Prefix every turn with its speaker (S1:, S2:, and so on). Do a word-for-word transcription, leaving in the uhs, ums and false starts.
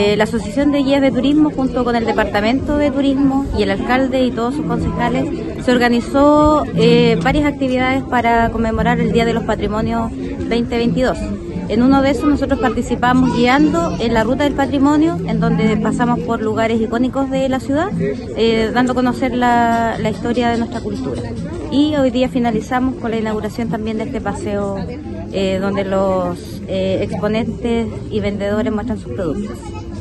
S1: Eh, la Asociación de Guías de Turismo, junto con el Departamento de Turismo y el alcalde y todos sus concejales, se organizó eh, varias actividades para conmemorar el Día de los Patrimonios veinte veintidós. En uno de esos nosotros participamos guiando en la Ruta del Patrimonio, en donde pasamos por lugares icónicos de la ciudad, eh, dando a conocer la, la historia de nuestra cultura. Y hoy día finalizamos con la inauguración también de este paseo, eh, donde los eh, exponentes y vendedores muestran sus productos.